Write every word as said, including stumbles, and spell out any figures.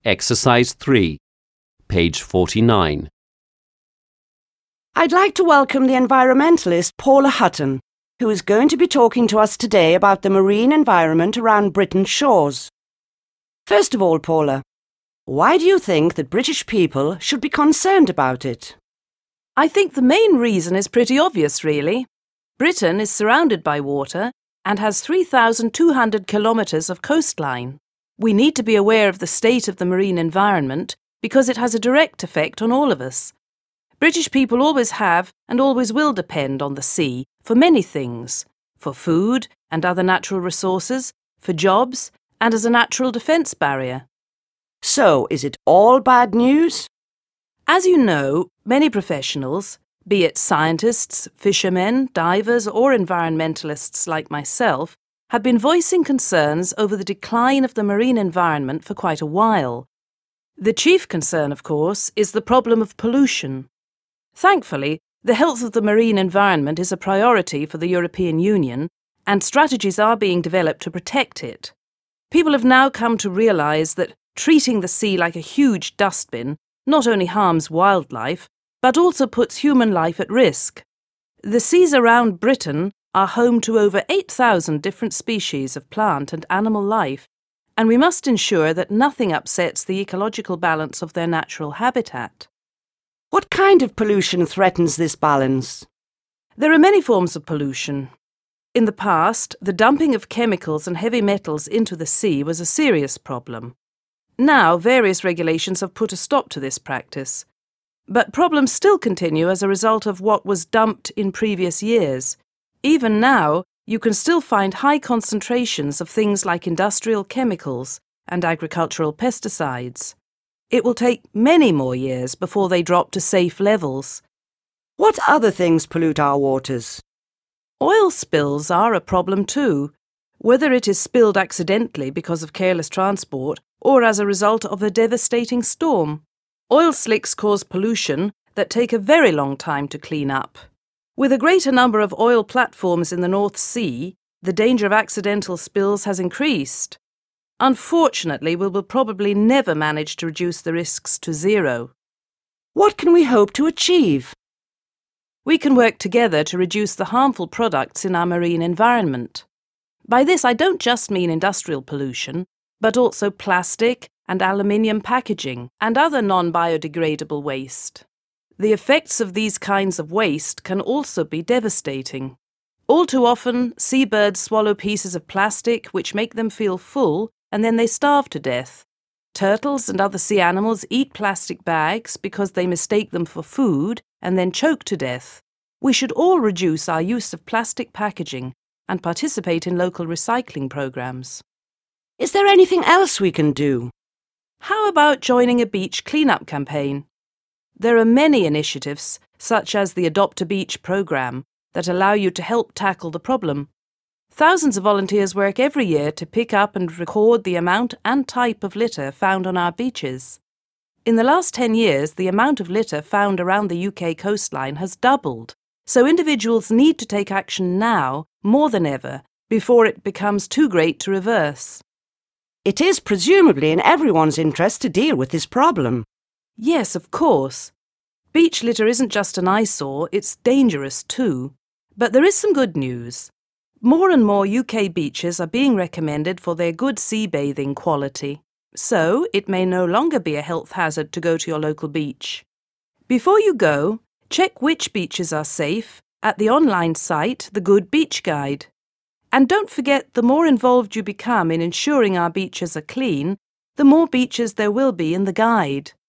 Exercise three, page forty-nine. I'd like to welcome the environmentalist Paula Hutton, who is going to be talking to us today about the marine environment around Britain's shores. First of all, Paula, why do you think that British people should be concerned about it? I think the main reason is pretty obvious, really. Britain is surrounded by water and has three thousand two hundred kilometres of coastline. We need to be aware of the state of the marine environment because it has a direct effect on all of us. British people always have and always will depend on the sea for many things, for food and other natural resources, for jobs, and as a natural defence barrier. So, is it all bad news? As you know, many professionals, be it scientists, fishermen, divers or environmentalists like myself, have been voicing concerns over the decline of the marine environment for quite a while. The chief concern, of course, is the problem of pollution. Thankfully, the health of the marine environment is a priority for the European Union, and strategies are being developed to protect it. People have now come to realise that treating the sea like a huge dustbin not only harms wildlife, but also puts human life at risk. The seas around Britain are home to over eight thousand different species of plant and animal life, and we must ensure that nothing upsets the ecological balance of their natural habitat. What kind of pollution threatens this balance? There are many forms of pollution. In the past, the dumping of chemicals and heavy metals into the sea was a serious problem. Now, various regulations have put a stop to this practice. But problems still continue as a result of what was dumped in previous years. Even now, you can still find high concentrations of things like industrial chemicals and agricultural pesticides. It will take many more years before they drop to safe levels. What other things pollute our waters? Oil spills are a problem too, whether it is spilled accidentally because of careless transport or as a result of a devastating storm. Oil slicks cause pollution that take a very long time to clean up. With a greater number of oil platforms in the North Sea, the danger of accidental spills has increased. Unfortunately, we will probably never manage to reduce the risks to zero. What can we hope to achieve? We can work together to reduce the harmful products in our marine environment. By this, I don't just mean industrial pollution, but also plastic and aluminium packaging and other non-biodegradable waste. The effects of these kinds of waste can also be devastating. All too often, seabirds swallow pieces of plastic which make them feel full and then they starve to death. Turtles and other sea animals eat plastic bags because they mistake them for food and then choke to death. We should all reduce our use of plastic packaging and participate in local recycling programs. Is there anything else we can do? How about joining a beach cleanup campaign? There are many initiatives, such as the Adopt a Beach program, that allow you to help tackle the problem. Thousands of volunteers work every year to pick up and record the amount and type of litter found on our beaches. In the last ten years, the amount of litter found around the U K coastline has doubled, so individuals need to take action now, more than ever, before it becomes too great to reverse. It is presumably in everyone's interest to deal with this problem. Yes, of course. Beach litter isn't just an eyesore, it's dangerous too. But there is some good news. More and more U K beaches are being recommended for their good sea bathing quality, so it may no longer be a health hazard to go to your local beach. Before you go, check which beaches are safe at the online site The Good Beach Guide. And don't forget, the more involved you become in ensuring our beaches are clean, the more beaches there will be in the guide.